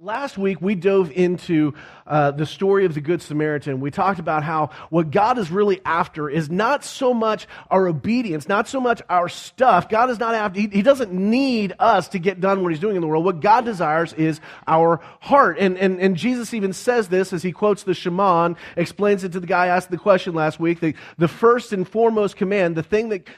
Last week, we dove into the story of the Good Samaritan. We talked about how what God is really after is not so much our obedience, not so much our stuff. God is not after, He doesn't need us to get done what He's doing in the world. What God desires is our heart. And Jesus even says this as He quotes the Shema and explains it to the guy who asked the question last week. The first and foremost command, the thing that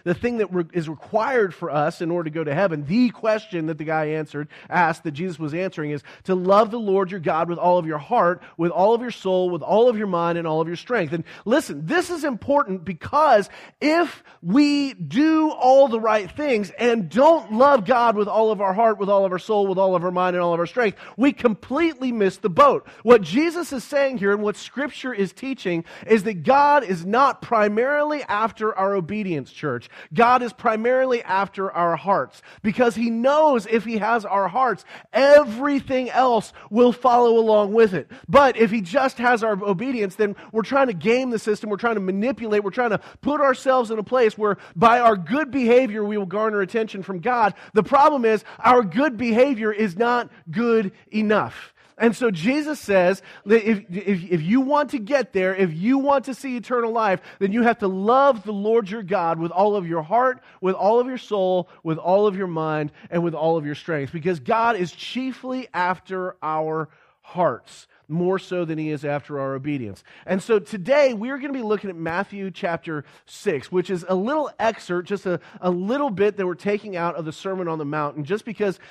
is required for us in order to go to heaven, the question that the guy asked, that Jesus was answering, is to love the Lord your God with all of your heart, with all of your soul, with all of your mind, and all of your strength. And listen, this is important because if we do all the right things and don't love God with all of our heart, with all of our soul, with all of our mind, and all of our strength, we completely miss the boat. What Jesus is saying here and what Scripture is teaching is that God is not primarily after our obedience, church. God is primarily after our hearts because He knows if He has our hearts, everything else will follow along with it. But if He just has our obedience, then we're trying to game the system, we're trying to manipulate, we're trying to put ourselves in a place where by our good behavior we will garner attention from God. The problem is our good behavior is not good enough. And so Jesus says that if you want to get there, if you want to see eternal life, then you have to love the Lord your God with all of your heart, with all of your soul, with all of your mind, and with all of your strength. Because God is chiefly after our hearts, more so than He is after our obedience. And so today we're going to be looking at Matthew chapter 6, which is a little excerpt, just a little bit that we're taking out of the Sermon on the Mount. And just because,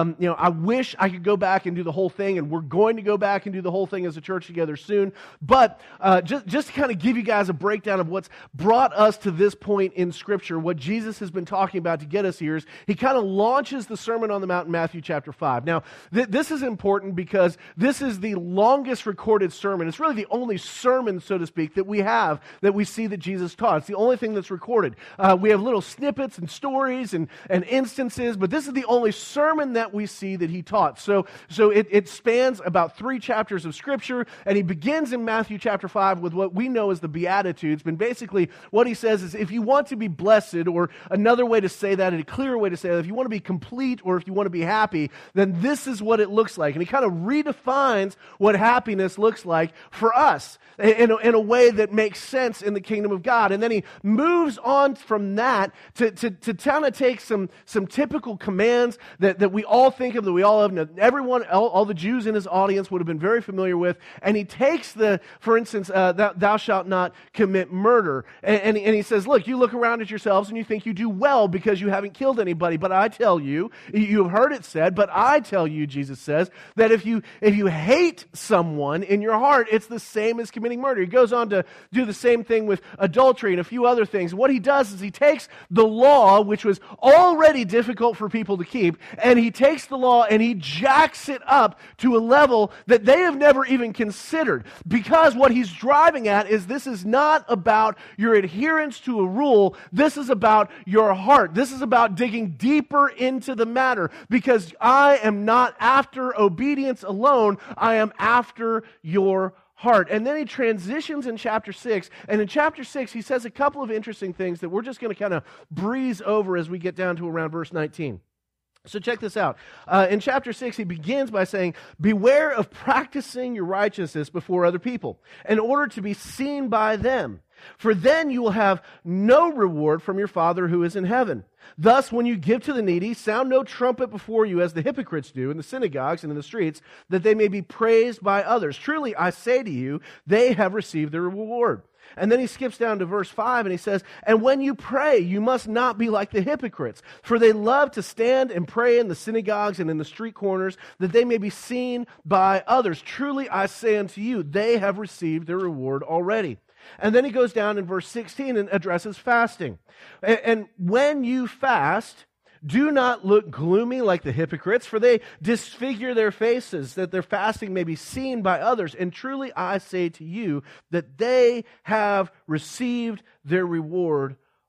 I wish I could go back and do the whole thing, and we're going to go back and do the whole thing as a church together soon. But just to kind of give you guys a breakdown of what's brought us to this point in Scripture, what Jesus has been talking about to get us here is He kind of launches the Sermon on the Mount in Matthew chapter 5. Now, this is important because this is the longest recorded sermon. It's really the only sermon, so to speak, that we have, that we see that Jesus taught. It's the only thing that's recorded. We have little snippets and stories and instances, but this is the only sermon that we see that He taught. So it spans about 3 chapters of Scripture, and He begins in Matthew chapter 5 with what we know as the Beatitudes. But basically, what He says is, if you want to be blessed, or another way to say that, and a clearer way to say that, if you want to be complete or if you want to be happy, then this is what it looks like. And He kind of redefines what happiness looks like for us in a way that makes sense in the kingdom of God. And then He moves on from that to kind of take some typical commands that we all think of, that we all have. Everyone, all the Jews in His audience would have been very familiar with. And He takes for instance, thou shalt not commit murder. And He says, look, you look around at yourselves and you think you do well because you haven't killed anybody. But I tell you, you have heard it said, but I tell you, Jesus says, that if you hate someone in your heart, it's the same as committing murder. He goes on to do the same thing with adultery and a few other things. What He does is He takes the law, which was already difficult for people to keep, and He takes the law and He jacks it up to a level that they have never even considered. Because what He's driving at is, this is not about your adherence to a rule. This is about your heart. This is about digging deeper into the matter, because I am not after obedience alone. I am after your heart. And then He transitions in chapter 6, and in chapter 6 He says a couple of interesting things that we're just going to kind of breeze over as we get down to around verse 19. So check this out. In chapter 6, He begins by saying, beware of practicing your righteousness before other people, in order to be seen by them. For then you will have no reward from your Father who is in heaven. Thus, when you give to the needy, sound no trumpet before you, as the hypocrites do in the synagogues and in the streets, that they may be praised by others. Truly, I say to you, they have received their reward. And then He skips down to verse 5 and He says, and when you pray, you must not be like the hypocrites, for they love to stand and pray in the synagogues and in the street corners, that they may be seen by others. Truly, I say unto you, they have received their reward already. And then He goes down in verse 16 and addresses fasting. And when you fast, do not look gloomy like the hypocrites, for they disfigure their faces, that their fasting may be seen by others. And truly I say to you, that they have received their reward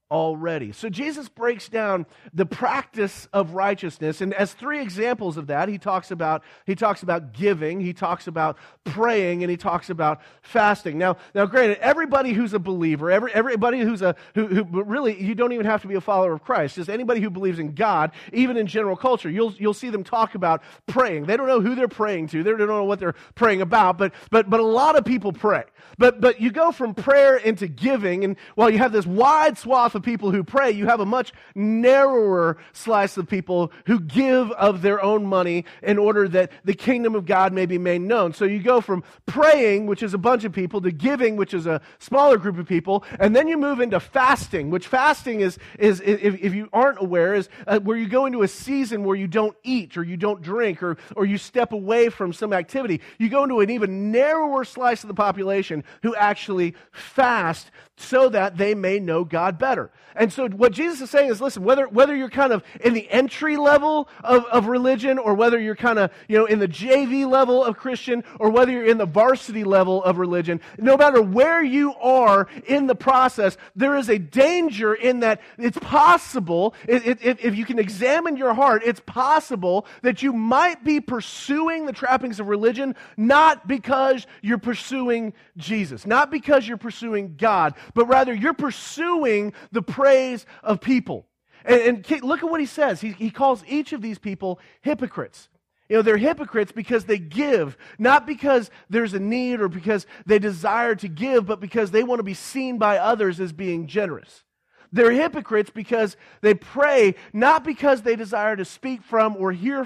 already. So Jesus breaks down the practice of righteousness, and as three examples of that, he talks about giving, he talks about praying, and he talks about fasting. Now granted, everybody who's a believer, everybody who really, you don't even have to be a follower of Christ, just anybody who believes in God, even in general culture, you'll see them talk about praying. They don't know who they're praying to, they don't know what they're praying about, but a lot of people pray. But you go from prayer into giving, and while you have this wide swath of people who pray, you have a much narrower slice of people who give of their own money in order that the kingdom of God may be made known. So you go from praying, which is a bunch of people, to giving, which is a smaller group of people, and then you move into fasting, which fasting is if you aren't aware, is where you go into a season where you don't eat or you don't drink or you step away from some activity. You go into an even narrower slice of the population who actually fast so that they may know God better. And so what Jesus is saying is, listen, whether you're kind of in the entry level of religion, or whether you're kind of, in the JV level of Christian, or whether you're in the varsity level of religion, no matter where you are in the process, there is a danger in that it's possible, if you can examine your heart, it's possible that you might be pursuing the trappings of religion, not because you're pursuing Jesus, not because you're pursuing God, but rather you're pursuing the praise of people. And look at what he says. He calls each of these people hypocrites. They're hypocrites because they give, not because there's a need or because they desire to give, but because they want to be seen by others as being generous. They're hypocrites because they pray, not because they desire to speak to or hear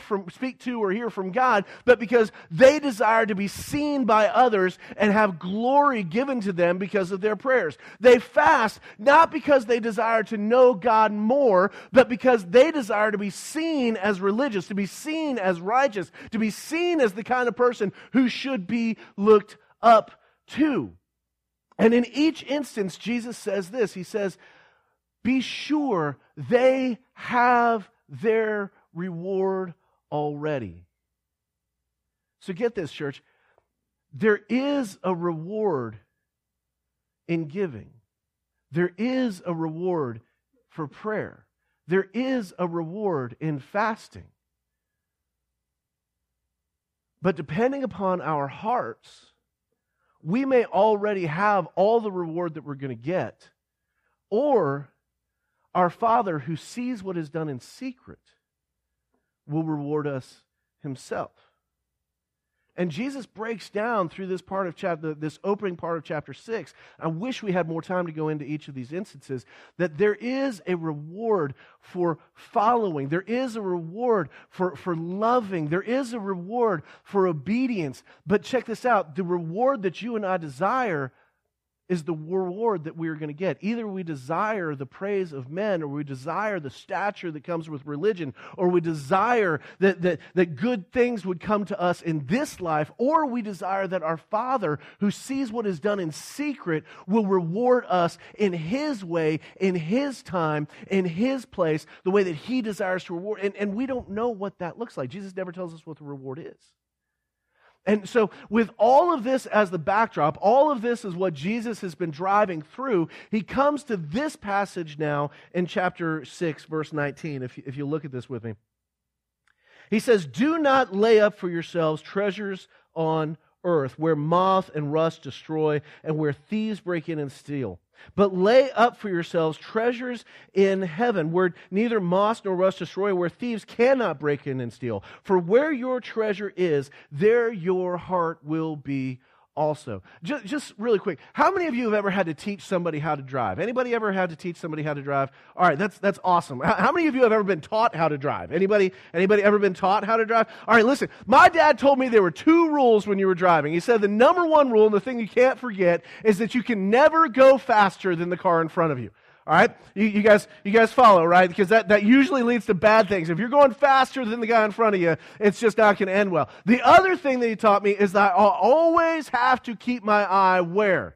from God, but because they desire to be seen by others and have glory given to them because of their prayers. They fast, not because they desire to know God more, but because they desire to be seen as religious, to be seen as righteous, to be seen as the kind of person who should be looked up to. And in each instance, Jesus says this. He says, be sure they have their reward already. So get this, church. There is a reward in giving. There is a reward for prayer. There is a reward in fasting. But depending upon our hearts, we may already have all the reward that we're going to get, or our Father who sees what is done in secret will reward us himself. And Jesus breaks down through this opening part of chapter 6. I wish we had more time to go into each of these instances, that there is a reward for following. There is a reward for loving. There is a reward for obedience. But check this out. The reward that you and I desire is the reward that we are going to get. Either we desire the praise of men, or we desire the stature that comes with religion, or we desire that good things would come to us in this life, or we desire that our Father, who sees what is done in secret, will reward us in His way, in His time, in His place, the way that He desires to reward. And we don't know what that looks like. Jesus never tells us what the reward is. And so with all of this as the backdrop, all of this is what Jesus has been driving through, he comes to this passage now in chapter 6, verse 19, if you look at this with me. He says, do not lay up for yourselves treasures on earth, where moth and rust destroy, and where thieves break in and steal. But lay up for yourselves treasures in heaven, where neither moth nor rust destroy, where thieves cannot break in and steal. For where your treasure is, there your heart will be also. Just really quick, how many of you have ever had to teach somebody how to drive? Anybody ever had to teach somebody how to drive? All right, that's awesome. How many of you have ever been taught how to drive? Anybody ever been taught how to drive? All right, listen, my dad told me there were 2 rules when you were driving. He said the number 1 rule, and the thing you can't forget, is that you can never go faster than the car in front of you. All right? You guys follow, right? Because that usually leads to bad things. If you're going faster than the guy in front of you, it's just not going to end well. The other thing that he taught me is that I'll always have to keep my eye where?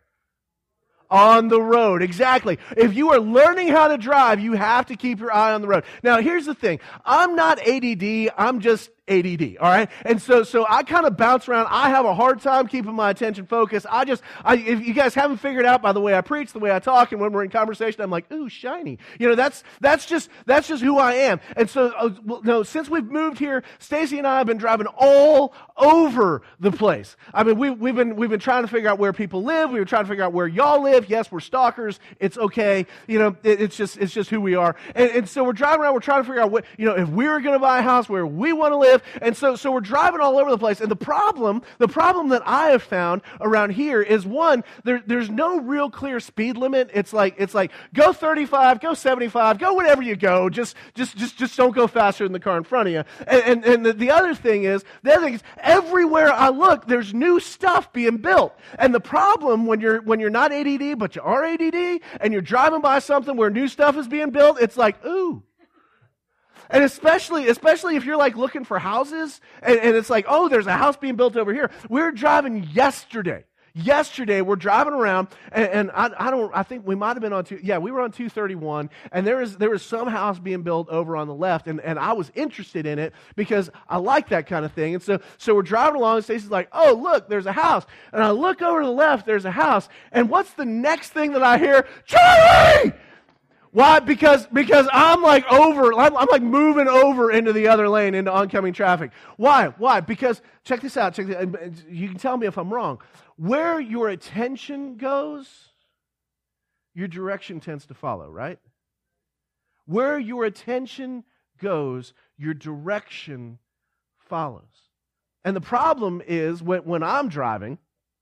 On the road. Exactly. If you are learning how to drive, you have to keep your eye on the road. Now, here's the thing. I'm not ADD. I'm just ADD, all right? And so I kind of bounce around. I have a hard time keeping my attention focused. If you guys haven't figured out by the way I preach, the way I talk, and when we're in conversation, I'm like, ooh, shiny. That's just who I am. And so, since we've moved here, Stacy and I have been driving all over the place. I mean, we've been trying to figure out where people live. We've been trying to figure out where y'all live. Yes, we're stalkers. It's okay. It's just who we are. And so we're driving around. We're trying to figure out what, if we were going to buy a house where we want to live. And so we're driving all over the place. And the problem that I have found around here is, one, there's no real clear speed limit. It's like go 35, go 75, go whatever you go. Just don't go faster than the car in front of you. And the other thing is everywhere I look, there's new stuff being built. And the problem when you're not ADD, but you are ADD, and you're driving by something where new stuff is being built, it's like, ooh. And especially if you're like looking for houses, and it's like, oh, there's a house being built over here. We're driving yesterday. Yesterday, we're driving around, and I think we might have been we were on 231, and there was some house being built over on the left, and I was interested in it because I like that kind of thing. And so we're driving along, and Stacey's like, oh, look, there's a house. And I look over to the left, there's a house, and what's the next thing that I hear? Charlie! Why? Because I'm like moving over into the other lane, into oncoming traffic. Why? Because, check this out, you can tell me if I'm wrong. Where your attention goes, your direction tends to follow, right? Where your attention goes, your direction follows. And the problem is when I'm driving,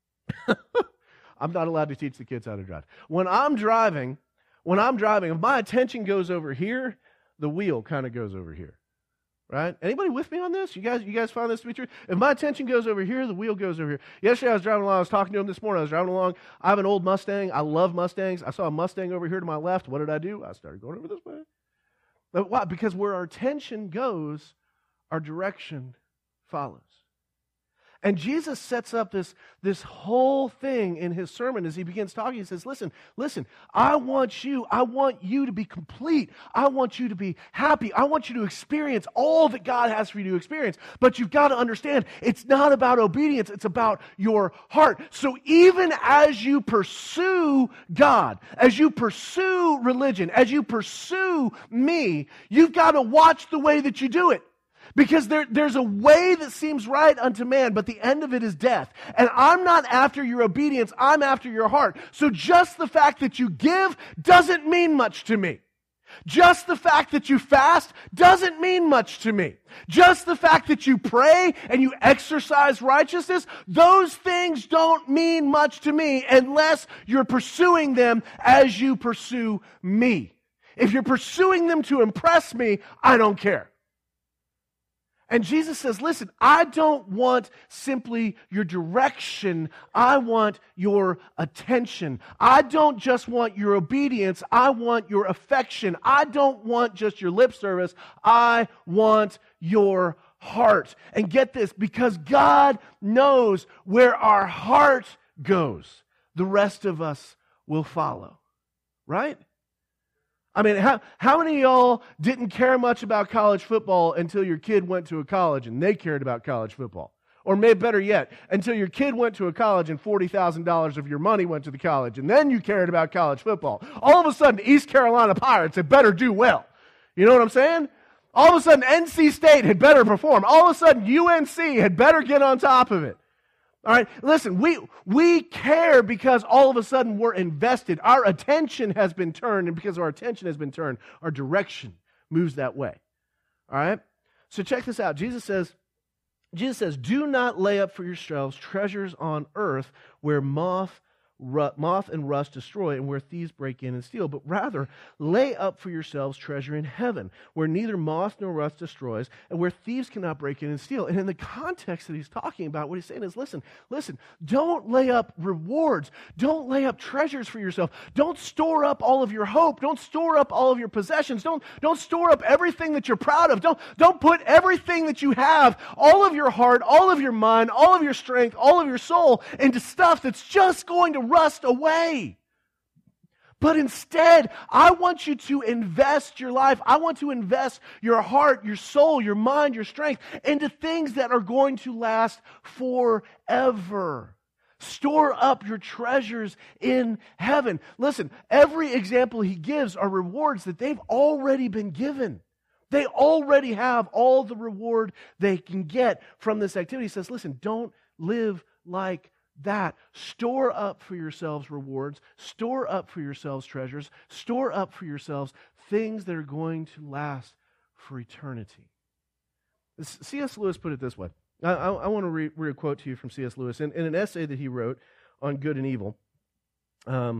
I'm not allowed to teach the kids how to drive. When I'm driving, if my attention goes over here, the wheel kind of goes over here. Right? Anybody with me on this? You guys find this to be true? If my attention goes over here, the wheel goes over here. Yesterday I was driving along, I was talking to him this morning, I was driving along. I have an old Mustang. I love Mustangs. I saw a Mustang over here to my left. What did I do? I started going over this way. But why? Because where our attention goes, our direction follows. And Jesus sets up this whole thing in his sermon as he begins talking. He says, listen, I want you to be complete. I want you to be happy. I want you to experience all that God has for you to experience. But you've got to understand, it's not about obedience, it's about your heart. So even as you pursue God, as you pursue religion, as you pursue me, you've got to watch the way that you do it. Because there's a way that seems right unto man, but the end of it is death. And I'm not after your obedience, I'm after your heart. So just the fact that you give doesn't mean much to me. Just the fact that you fast doesn't mean much to me. Just the fact that you pray and you exercise righteousness, those things don't mean much to me unless you're pursuing them as you pursue me. If you're pursuing them to impress me, I don't care. And Jesus says, listen, I don't want simply your direction. I want your attention. I don't just want your obedience. I want your affection. I don't want just your lip service. I want your heart. And get this, because God knows where our heart goes, the rest of us will follow. Right? I mean, how many of y'all didn't care much about college football until your kid went to a college and they cared about college football? Or maybe better yet, until your kid went to a college and $40,000 of your money went to the college, and then you cared about college football. All of a sudden, East Carolina Pirates had better do well. You know what I'm saying? All of a sudden, NC State had better perform. All of a sudden, UNC had better get on top of it. All right, listen, we care because all of a sudden we're invested. Our attention has been turned, and because our attention has been turned, our direction moves that way. All right? So check this out. Jesus says, do not lay up for yourselves treasures on earth where moth and rust destroy, and where thieves break in and steal, but rather lay up for yourselves treasure in heaven, where neither moth nor rust destroys, and where thieves cannot break in and steal. And in the context that he's talking about, what he's saying is, listen, don't lay up rewards. Don't lay up treasures for yourself. Don't store up all of your hope. Don't store up all of your possessions. Don't store up everything that you're proud of. Don't put everything that you have, all of your heart, all of your mind, all of your strength, all of your soul, into stuff that's just going to rust away. But instead, I want you to invest your life. I want to invest your heart, your soul, your mind, your strength into things that are going to last forever. Store up your treasures in heaven. Listen, every example he gives are rewards that they've already been given. They already have all the reward they can get from this activity. He says, listen, don't live like that. Store up for yourselves rewards. Store up for yourselves treasures. Store up for yourselves things that are going to last for eternity. C.S. Lewis put it this way. I want to read a quote to you from C.S. Lewis in an essay that he wrote on good and evil. Let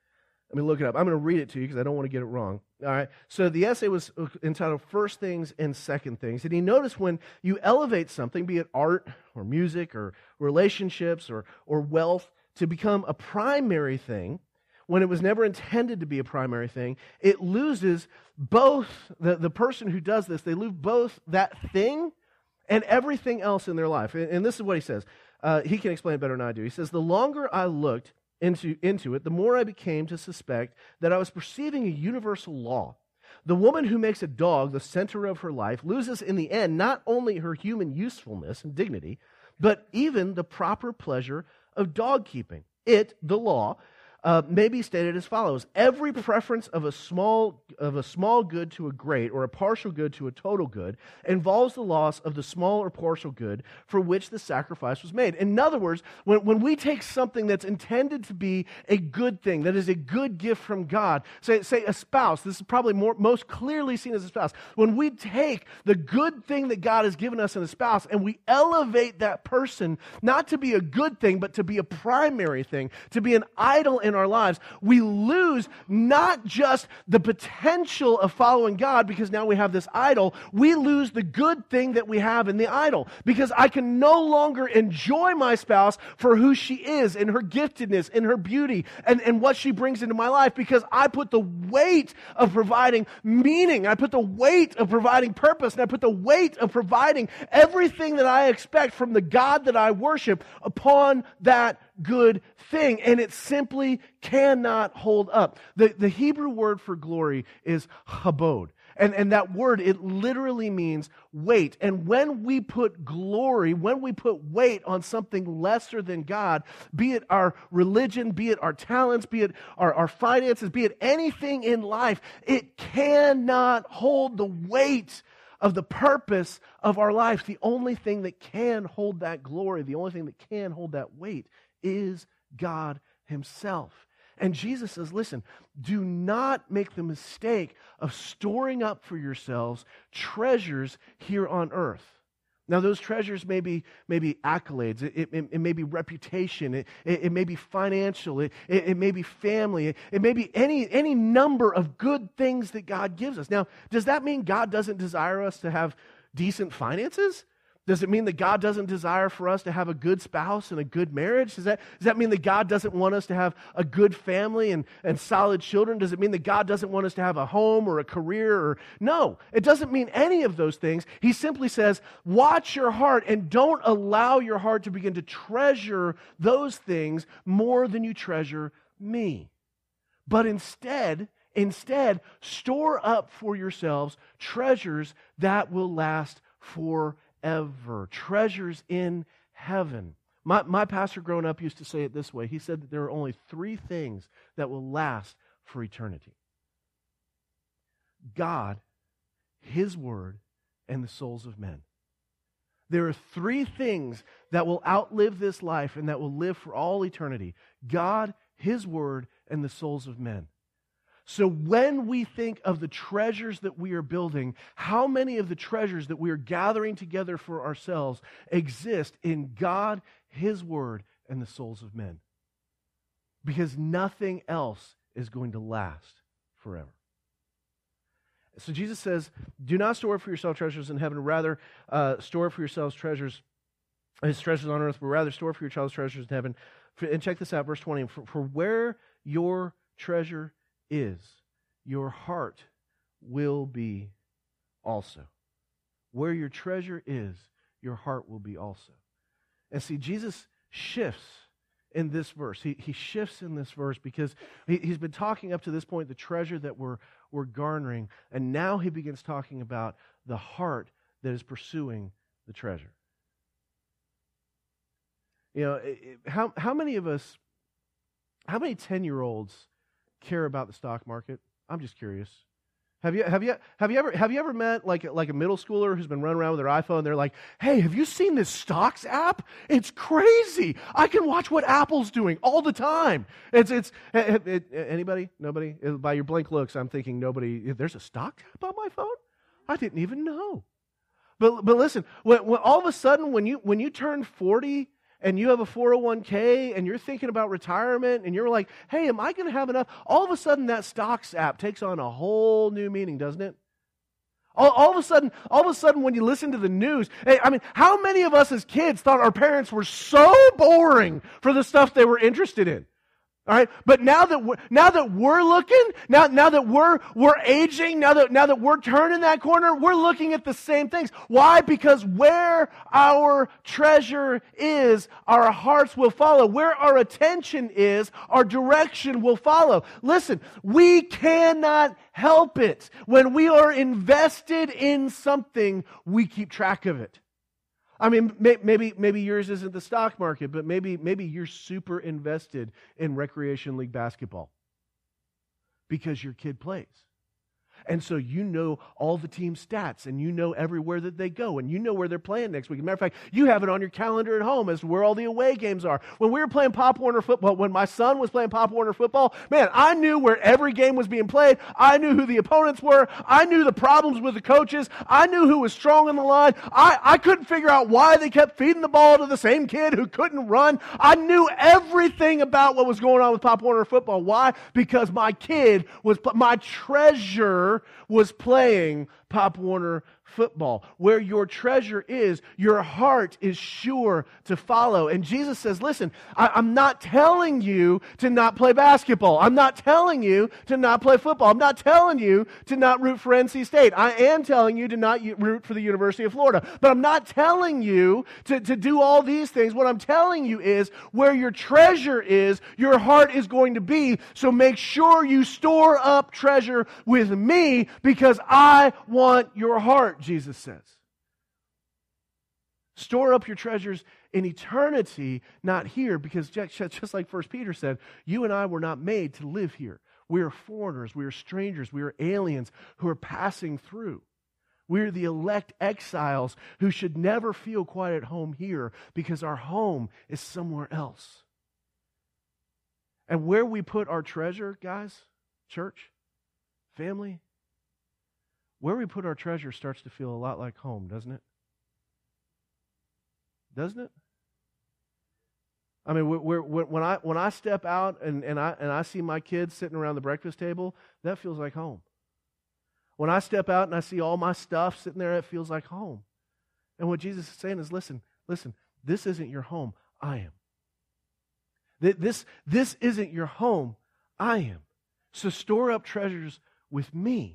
me look it up. I'm going to read it to you because I don't want to get it wrong. All right. So the essay was entitled First Things and Second Things. And he noticed when you elevate something, be it art or music or relationships or wealth, to become a primary thing, when it was never intended to be a primary thing, it loses both, the person who does this, they lose both that thing and everything else in their life. And this is what he says. He can explain it better than I do. He says, the longer I looked into it, the more I became to suspect that I was perceiving a universal law. The woman who makes a dog the center of her life loses in the end not only her human usefulness and dignity, but even the proper pleasure of dog keeping. It, the law, may be stated as follows. Every preference of a small good to a great, or a partial good to a total good, involves the loss of the small or partial good for which the sacrifice was made. In other words, when we take something that's intended to be a good thing, that is a good gift from God, say a spouse, this is probably most clearly seen as a spouse. When we take the good thing that God has given us in a spouse and we elevate that person not to be a good thing, but to be a primary thing, to be an idol in our lives, we lose not just the potential of following God because now we have this idol, we lose the good thing that we have in the idol because I can no longer enjoy my spouse for who she is and her giftedness and her beauty and what she brings into my life because I put the weight of providing meaning, I put the weight of providing purpose, and I put the weight of providing everything that I expect from the God that I worship upon that good thing, and it simply cannot hold up. The Hebrew word for glory is habod. And that word, it literally means weight. And when we put glory, when we put weight on something lesser than God, be it our religion, be it our talents, be it our finances, be it anything in life, it cannot hold the weight of the purpose of our life. The only thing that can hold that glory, the only thing that can hold that weight is God Himself. And Jesus says, listen, do not make the mistake of storing up for yourselves treasures here on earth. Now, those treasures may be accolades, it may be reputation, it may be financial, it may be family, it may be any number of good things that God gives us. Now, does that mean God doesn't desire us to have decent finances? Does it mean that God doesn't desire for us to have a good spouse and a good marriage? Does that mean that God doesn't want us to have a good family and solid children? Does it mean that God doesn't want us to have a home or a career? No, it doesn't mean any of those things. He simply says, watch your heart and don't allow your heart to begin to treasure those things more than you treasure me. But instead, store up for yourselves treasures that will last forever. Treasures in heaven. My pastor growing up used to say it this way. He said that there are only 3 things that will last for eternity: God, His Word, and the souls of men. There are 3 things that will outlive this life and that will live for all eternity: God, His Word, and the souls of men. So when we think of the treasures that we are building, how many of the treasures that we are gathering together for ourselves exist in God, His Word, and the souls of men? Because nothing else is going to last forever. So Jesus says, do not store for yourself treasures in heaven, rather store for yourselves His treasures on earth, but rather store for yourselves treasures in heaven. And check this out, verse 20. For where your treasure is, your heart will be also. Where your treasure is, your heart will be also. And see, Jesus shifts in this verse. He shifts in this verse because he's been talking up to this point the treasure that we're garnering, and now he begins talking about the heart that is pursuing the treasure. You know, how many of us, how many 10-year-olds care about the stock market? I'm just curious. Have you ever met like a middle schooler who's been running around with their iPhone? They're like, "Hey, have you seen this stocks app? It's crazy. I can watch what Apple's doing all the time." Anybody? Nobody? By your blank looks, I'm thinking nobody. There's a stock app on my phone? I didn't even know. But listen, when all of a sudden when you turn 40 and you have a 401k and you're thinking about retirement and you're like, "Hey, am I going to have enough?" All of a sudden that stocks app takes on a whole new meaning, doesn't it? All of a sudden when you listen to the news, I mean, how many of us as kids thought our parents were so boring for the stuff they were interested in? All right, but now that we're looking, now that we're aging, now that we're turning that corner, we're looking at the same things. Why? Because where our treasure is, our hearts will follow. Where our attention is, our direction will follow. Listen, we cannot help it. When we are invested in something, we keep track of it. I mean, maybe yours isn't the stock market, but maybe you're super invested in Recreation League basketball because your kid plays. And so you know all the team stats, and you know everywhere that they go, and you know where they're playing next week. As a matter of fact, you have it on your calendar at home as to where all the away games are. When we were playing Pop Warner football, when my son was playing Pop Warner football, man, I knew where every game was being played. I knew who the opponents were. I knew the problems with the coaches. I knew who was strong in the line. I couldn't figure out why they kept feeding the ball to the same kid who couldn't run. I knew everything about what was going on with Pop Warner football. Why? Because my treasure was playing Pop Warner football. Where your treasure is, your heart is sure to follow. And Jesus says, listen, I'm not telling you to not play basketball. I'm not telling you to not play football. I'm not telling you to not root for NC State. I am telling you to not root for the University of Florida. But I'm not telling you to do all these things. What I'm telling you is where your treasure is, your heart is going to be. So make sure you store up treasure with me because I want your heart, Jesus says. Store up your treasures in eternity, not here, because just like 1 Peter said, you and I were not made to live here. We are foreigners, we are strangers, we are aliens who are passing through. We are the elect exiles who should never feel quite at home here because our home is somewhere else. And where we put our treasure, guys, church, family, where we put our treasure starts to feel a lot like home, doesn't it? Doesn't it? I mean, when I step out and I see my kids sitting around the breakfast table, that feels like home. When I step out and I see all my stuff sitting there, it feels like home. And what Jesus is saying is, listen, this isn't your home, I am. This isn't your home, I am. So store up treasures with me.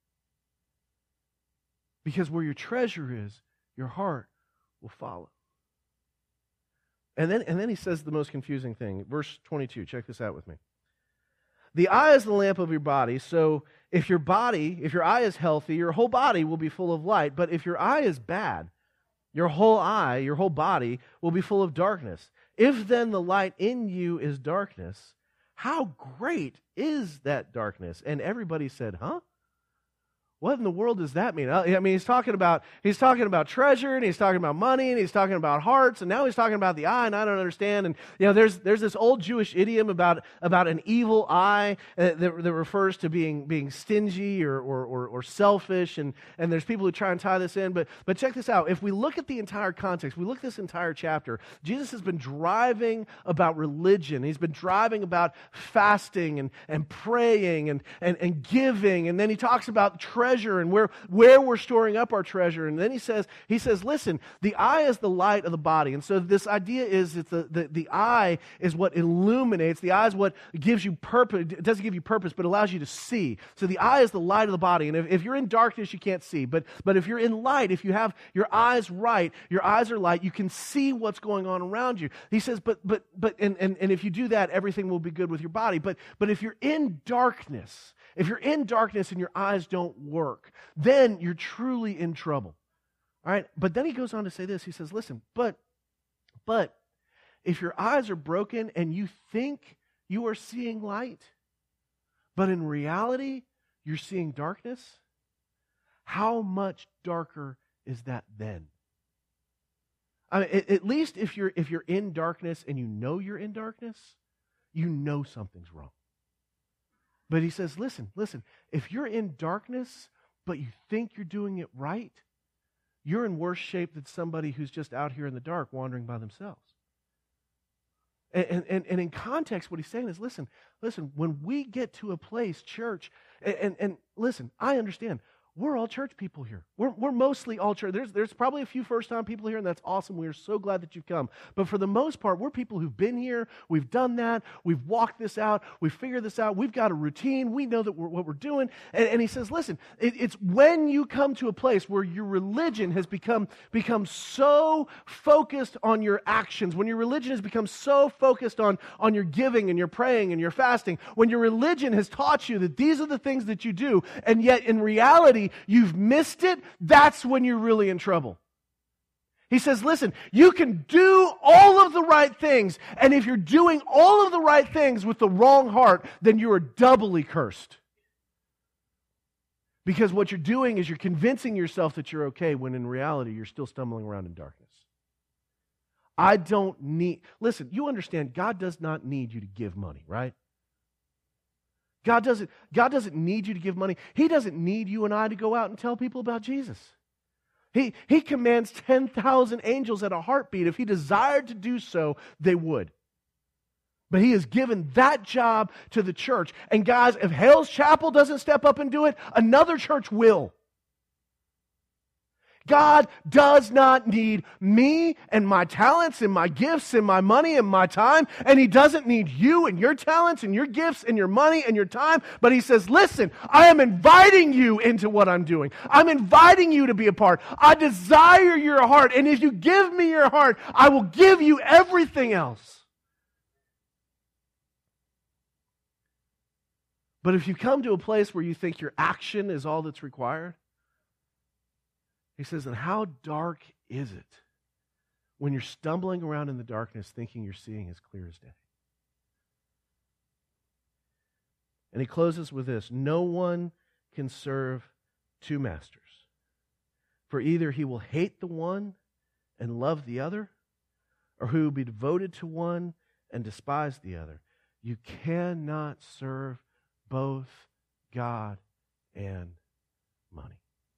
Because where your treasure is, your heart will follow. And then he says the most confusing thing. Verse 22, check this out with me. The eye is the lamp of your body, so if your eye is healthy, your whole body will be full of light. But if your eye is bad, your whole body will be full of darkness. If then the light in you is darkness, how great is that darkness? And everybody said, huh? What in the world does that mean? I mean, he's talking about treasure, and he's talking about money, and he's talking about hearts, and now he's talking about the eye, and I don't understand. And there's this old Jewish idiom about an evil eye that refers to being stingy or selfish, and there's people who try and tie this in. But check this out. If we look at the entire context, we look at this entire chapter, Jesus has been driving about religion. He's been driving about fasting and praying and giving, and then he talks about treasure treasure and where we're storing up our treasure. And then he says, listen, the eye is the light of the body. And so this idea is that the eye is what illuminates. The eye is what gives you purpose. It doesn't give you purpose, but allows you to see. So the eye is the light of the body. And if you're in darkness, you can't see. But if you're in light, if you have your eyes right, your eyes are light, you can see what's going on around you. He says, but if you do that, everything will be good with your body. But if you're in darkness, and your eyes don't work, then you're truly in trouble. All right? But then he goes on to say this. He says, listen, but if your eyes are broken and you think you are seeing light, but in reality you're seeing darkness, how much darker is that then? I mean, at least if you're in darkness and you know you're in darkness, you know something's wrong. But he says, listen, if you're in darkness, but you think you're doing it right, you're in worse shape than somebody who's just out here in the dark wandering by themselves. And in context, what he's saying is, listen, when we get to a place, church, and listen, I understand, we're all church people here. We're mostly all church. There's probably a few first-time people here, and that's awesome. We are so glad that you've come. But for the most part, we're people who've been here. We've done that. We've walked this out. We've figured this out. We've got a routine. We know that what we're doing. And he says, listen, it's when you come to a place where your religion has become so focused on your actions, when your religion has become so focused on your giving and your praying and your fasting, when your religion has taught you that these are the things that you do, and yet in reality, you've missed it, that's when you're really in trouble. He says, listen, you can do all of the right things, and if you're doing all of the right things with the wrong heart, then you are doubly cursed. Because what you're doing is you're convincing yourself that you're okay, when in reality you're still stumbling around in darkness. Listen, you understand, God does not need you to give money, right? God doesn't need you to give money. He doesn't need you and I to go out and tell people about Jesus. He commands 10,000 angels at a heartbeat. If he desired to do so, they would. But he has given that job to the church. And guys, if Hales Chapel doesn't step up and do it, another church will. God does not need me and my talents and my gifts and my money and my time, and he doesn't need you and your talents and your gifts and your money and your time, but he says, listen, I am inviting you into what I'm doing. I'm inviting you to be a part. I desire your heart, and if you give me your heart, I will give you everything else. But if you come to a place where you think your action is all that's required, he says, and how dark is it when you're stumbling around in the darkness thinking you're seeing as clear as day? And he closes with this, no one can serve two masters. For either he will hate the one and love the other, or he will be devoted to one and despise the other. You cannot serve both God and money.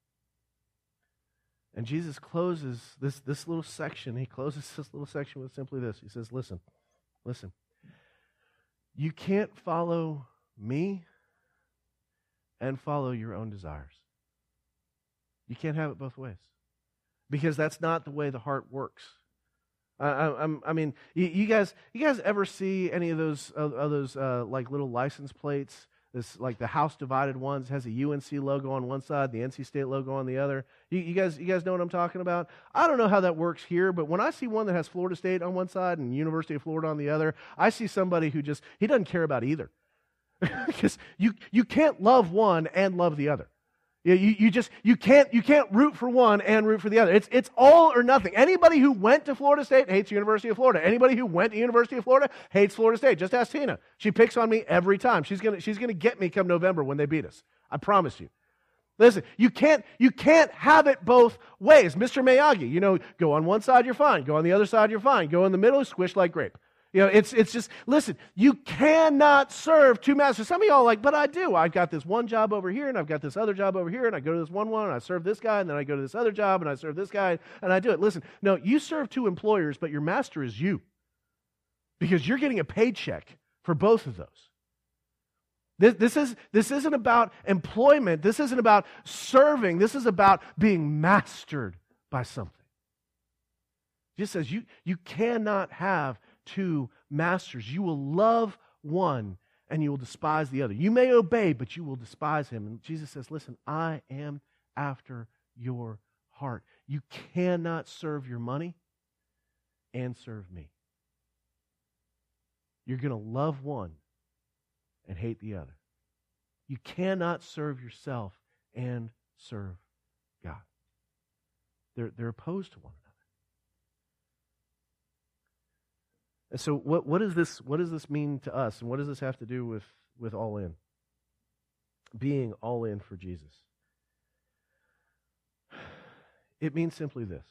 And Jesus closes this little section. He closes this little section with simply this. He says, listen, you can't follow me and follow your own desires. You can't have it both ways. Because that's not the way the heart works. I mean, you guys ever see any of those like little license plates? This, like the house divided ones, has a UNC logo on one side, the NC State logo on the other. You guys know what I'm talking about? I don't know how that works here, but when I see one that has Florida State on one side and University of Florida on the other, I see somebody who he doesn't care about either. Because you can't love one and love the other. You can't root for one and root for the other. It's all or nothing. Anybody who went to Florida State hates University of Florida. Anybody who went to University of Florida hates Florida State. Just ask Tina. She picks on me every time. She's gonna get me come November when they beat us. I promise you. Listen, you can't have it both ways. Mr. Miyagi, go on one side, you're fine. Go on the other side, you're fine. Go in the middle, squish like grape. It's just, listen, you cannot serve two masters. Some of y'all are like, but I do. I've got this one job over here, and I've got this other job over here, and I go to this one, and I serve this guy, and then I go to this other job, and I serve this guy, and I do it. Listen, no, you serve two employers, but your master is you. Because you're getting a paycheck for both of those. This isn't about employment. This isn't about serving. This is about being mastered by something. Jesus says you cannot have two masters. You will love one and you will despise the other. You may obey, but you will despise him. And Jesus says, listen, I am after your heart. You cannot serve your money and serve me. You're going to love one and hate the other. You cannot serve yourself and serve God. They're opposed to one another. And so what does this mean to us, and what does this have to do with all in? Being all in for Jesus. It means simply this.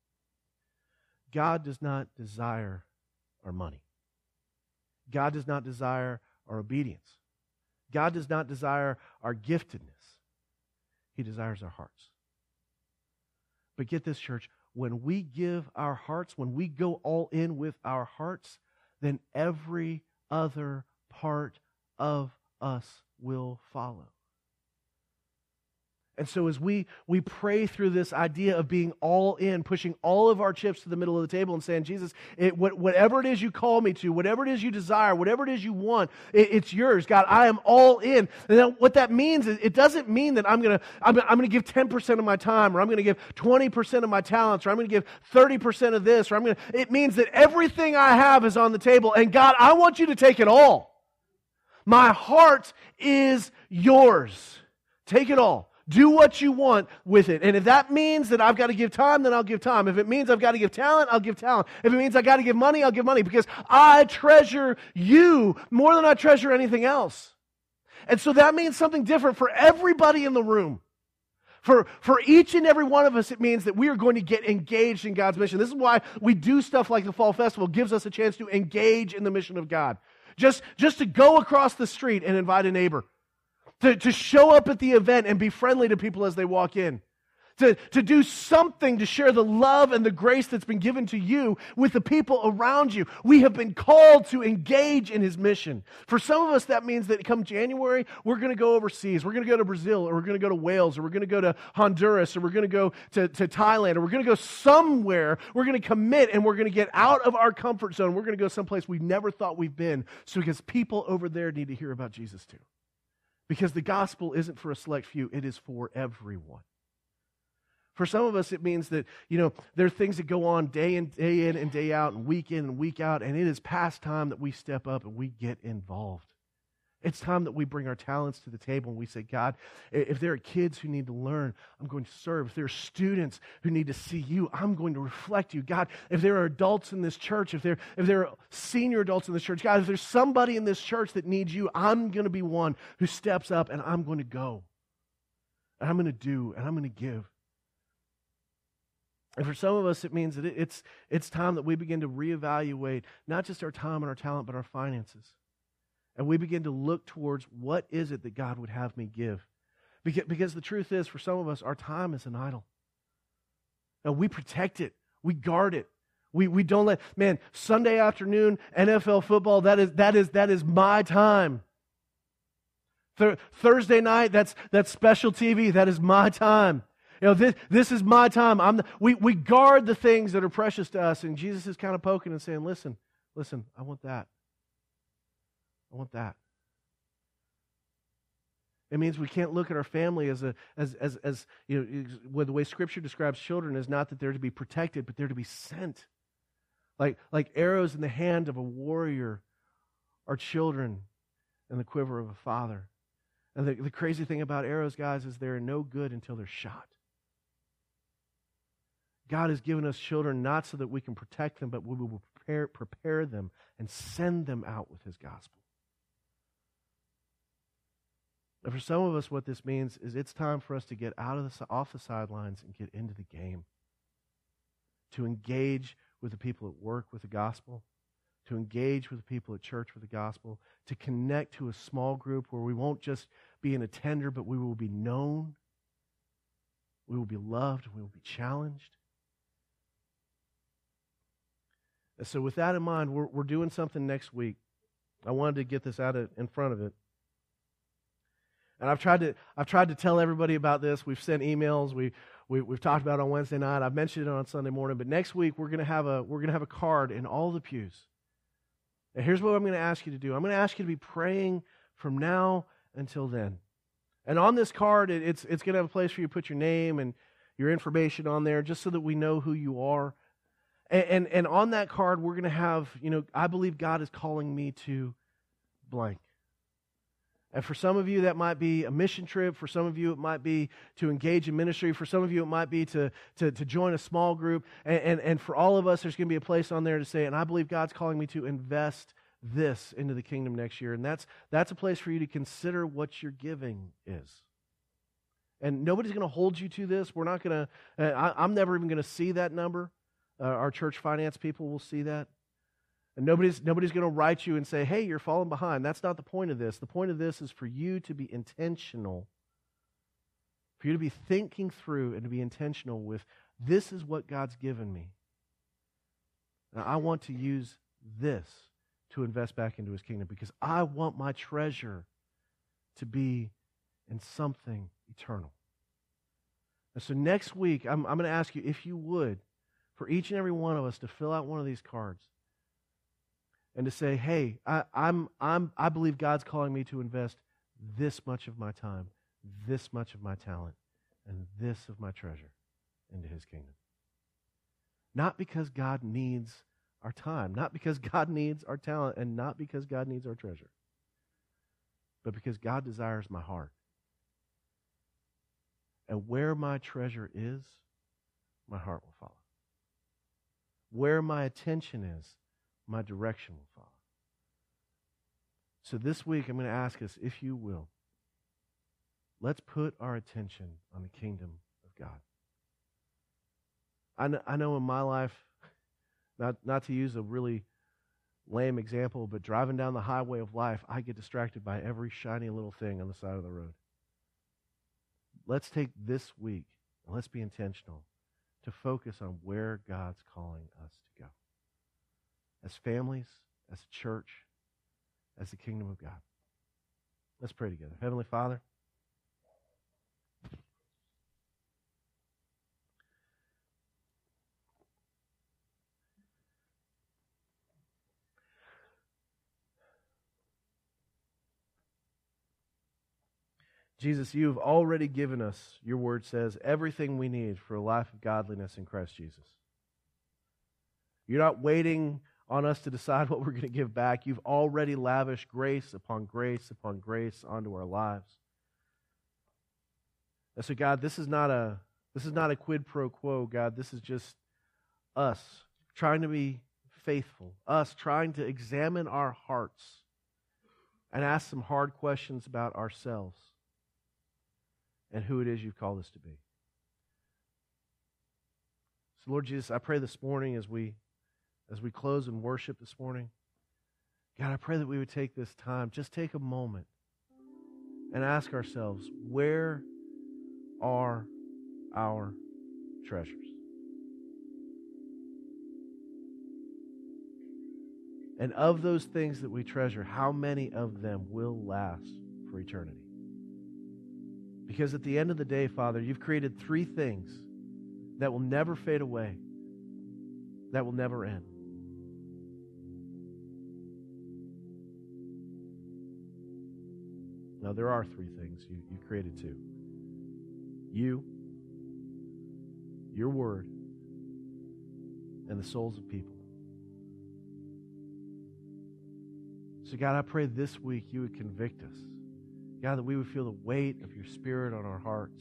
God does not desire our money. God does not desire our obedience. God does not desire our giftedness. He desires our hearts. But get this, church, when we give our hearts, when we go all in with our hearts, then every other part of us will follow. And so as we pray through this idea of being all in, pushing all of our chips to the middle of the table and saying, Jesus, whatever it is you call me to, whatever it is you desire, whatever it is you want, it's yours. God, I am all in. And what that means is it doesn't mean that I'm going to give 10% of my time, or I'm going to give 20% of my talents, or I'm going to give 30% of this, or it means that everything I have is on the table. And God, I want you to take it all. My heart is yours. Take it all. Do what you want with it. And if that means that I've got to give time, then I'll give time. If it means I've got to give talent, I'll give talent. If it means I've got to give money, I'll give money, because I treasure you more than I treasure anything else. And so that means something different for everybody in the room. For each and every one of us, it means that we are going to get engaged in God's mission. This is why we do stuff like the Fall Festival. It gives us a chance to engage in the mission of God. Just to go across the street and invite a neighbor. To show up at the event and be friendly to people as they walk in. To do something to share the love and the grace that's been given to you with the people around you. We have been called to engage in His mission. For some of us, that means that come January, we're going to go overseas. We're going to go to Brazil, or we're going to go to Wales, or we're going to go to Honduras, or we're going to go to Thailand, or we're going to go somewhere. We're going to commit, and we're going to get out of our comfort zone. We're going to go someplace we've never thought we've been, because people over there need to hear about Jesus too. Because the gospel isn't for a select few, it is for everyone. For some of us, it means that, there are things that go on day in and day out, and week in and week out, and it is past time that we step up and we get involved. It's time that we bring our talents to the table and we say, God, if there are kids who need to learn, I'm going to serve. If there are students who need to see you, I'm going to reflect you. God, if there are adults in this church, if there are senior adults in this church, God, if there's somebody in this church that needs you, I'm going to be one who steps up, and I'm going to go. And I'm going to do, and I'm going to give. And for some of us, it means that it's time that we begin to reevaluate not just our time and our talent, but our finances. And we begin to look towards what is it that God would have me give. Because the truth is, for some of us, our time is an idol. And we protect it. We guard it. We don't let, Sunday afternoon, NFL football, that is my time. Thursday night, that's special TV, that is my time. This is my time. We guard the things that are precious to us. And Jesus is kind of poking and saying, listen, I want that. I want that. It means we can't look at our family as the way Scripture describes children is not that they're to be protected, but they're to be sent. Like arrows in the hand of a warrior are children in the quiver of a father. And the crazy thing about arrows, guys, is they're no good until they're shot. God has given us children not so that we can protect them, but we will prepare them and send them out with His gospel. And for some of us, what this means is it's time for us to get off the sidelines and get into the game. To engage with the people at work with the gospel. To engage with the people at church with the gospel. To connect to a small group where we won't just be an attender, but we will be known. We will be loved. We will be challenged. And so with that in mind, we're doing something next week. I wanted to get this out in front of it. And I've tried to tell everybody about this. We've sent emails. We've talked about it on Wednesday night. I've mentioned it on Sunday morning. But next week we're gonna have a card in all the pews. And here's what I'm going to ask you to do. I'm going to ask you to be praying from now until then. And on this card, it's going to have a place for you to put your name and your information on there, just so that we know who you are. And on that card, we're going to have, I believe God is calling me to blank. And for some of you, that might be a mission trip. For some of you, it might be to engage in ministry. For some of you, it might be to join a small group. And for all of us, there's going to be a place on there to say, and I believe God's calling me to invest this into the kingdom next year. And that's a place for you to consider what your giving is. And nobody's going to hold you to this. We're not going to, I'm never even going to see that number. Our church finance people will see that. And nobody's going to write you and say, hey, you're falling behind. That's not the point of this. The point of this is for you to be intentional, for you to be thinking through and to be intentional with, this is what God's given me. And I want to use this to invest back into His kingdom because I want my treasure to be in something eternal. And so next week, I'm going to ask you, if you would, for each and every one of us to fill out one of these cards. And to say, hey, I believe God's calling me to invest this much of my time, this much of my talent, and this of my treasure into His kingdom. Not because God needs our time, not because God needs our talent, and not because God needs our treasure, but because God desires my heart. And where my treasure is, my heart will follow. Where my attention is, my direction will follow. So this week, I'm going to ask us, if you will, let's put our attention on the kingdom of God. I know in my life, not to use a really lame example, but driving down the highway of life, I get distracted by every shiny little thing on the side of the road. Let's take this week, and let's be intentional to focus on where God's calling us to go. As families, as a church, as the kingdom of God. Let's pray together. Heavenly Father, Jesus, you have already given us, your word says, everything we need for a life of godliness in Christ Jesus. You're not waiting on us to decide what we're going to give back. You've already lavished grace upon grace upon grace onto our lives. And so, God, this is not a quid pro quo, God. This is just us trying to be faithful, us trying to examine our hearts and ask some hard questions about ourselves and who it is you've called us to be. So, Lord Jesus, I pray this morning as we close in worship this morning, God, I pray that we would take this time, just take a moment and ask ourselves, where are our treasures? And of those things that we treasure, how many of them will last for eternity? Because at the end of the day, Father, you've created 3 things that will never fade away, that will never end. Now, there are 3 things. You created 2. You, your word, and the souls of people. So, God, I pray this week you would convict us. God, that we would feel the weight of your Spirit on our hearts.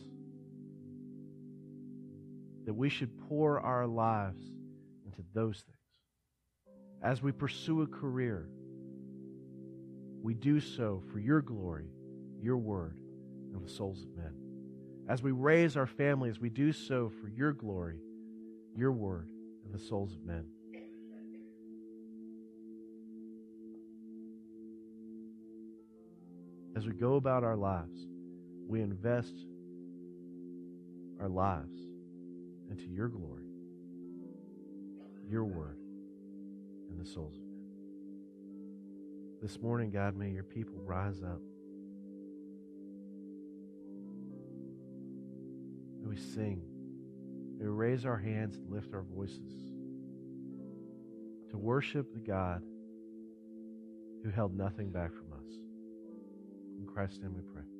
That we should pour our lives into those things. As we pursue a career, we do so for your glory, your word, and the souls of men. As we raise our families, we do so for your glory, your word, and the souls of men. As we go about our lives, we invest our lives into your glory, your word, and the souls of men. This morning, God, may your people rise up. we sing, may we raise our hands and lift our voices to worship the God who held nothing back from us. In Christ's name we pray.